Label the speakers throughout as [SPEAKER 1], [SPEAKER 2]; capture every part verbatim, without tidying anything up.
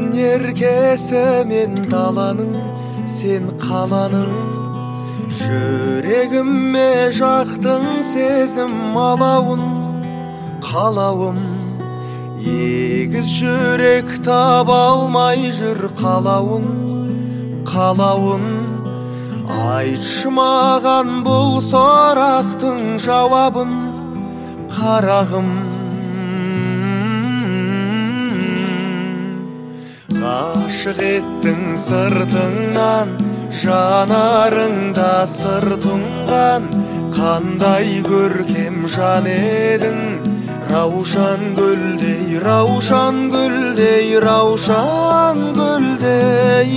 [SPEAKER 1] еркесі мен даланың, сен қаланың. Жүрегіме жақтың сезім алауын, қалауым. Егіз жүрек таба алмай жүр қалауын, қалауын. Айтшы маған бұл сұрақтың жауабын, қарағым. Ғашық еттің сыртыңнан, жанарыңда сыр тұнған. Қандай көркем жан едің, раушан гүлдей, раушан гүлдей, раушан гүлдей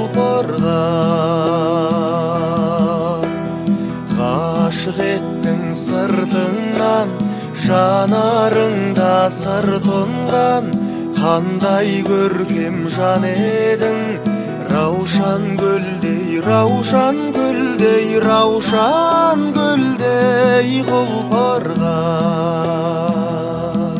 [SPEAKER 1] құлпырған. Ғашық еттің сыртыңнан, жанарыңда сыр тұнған. Қандай көркем жан едің, раушан гүлдей, раушан гүлдей, раушан гүлдей құлпырған.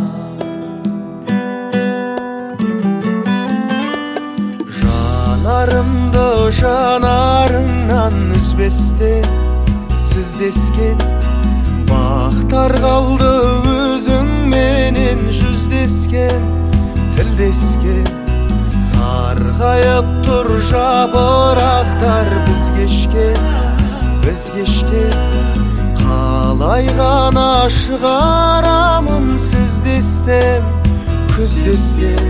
[SPEAKER 1] Жанарымды жанарыңнан үзбестен сіздескен, бақтар қалды өзіңменен жүздескен, тілдескен. Сарғайып тұр жапырақтар біз кешкен, біз кешкен. Қалай ғана шығарамын сіздестен, күздестен.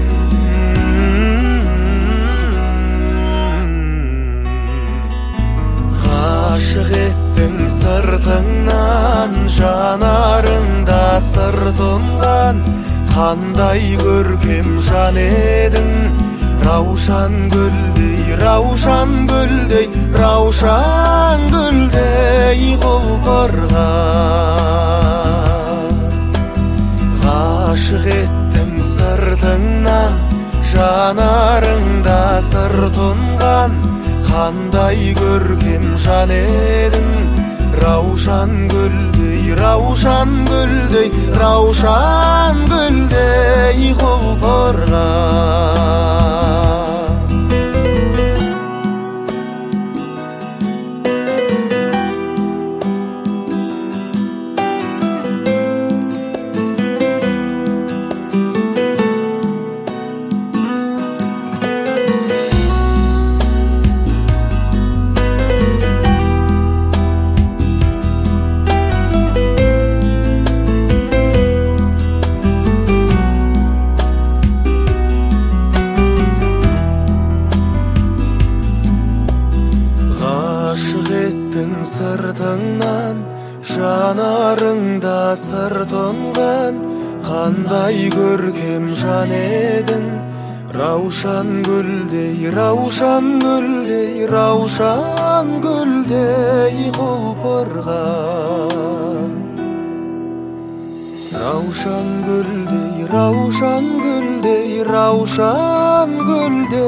[SPEAKER 1] Ғашық еттің сыртыңнан, жанарыңда сыр тұнған. Қандай көркем жан едің, раушан гүлдей, раушан гүлдей, раушан гүлдей құлпырған. Ғашық еттің сыртыңнан, жанарыңда сыр тұнған. Қандай көркем жан едің, раушан гүлдей, раушан гүлдей, раушан гүлдей құлпырған. Сыртыңнан, жанарыңда сыр тұнған. Қандай көркем жан едің, раушан гүлдей, раушан гүлдей, раушан гүлдей құлпырған. Раушан гүлдей, раушан гүлдей, раушан гүлдей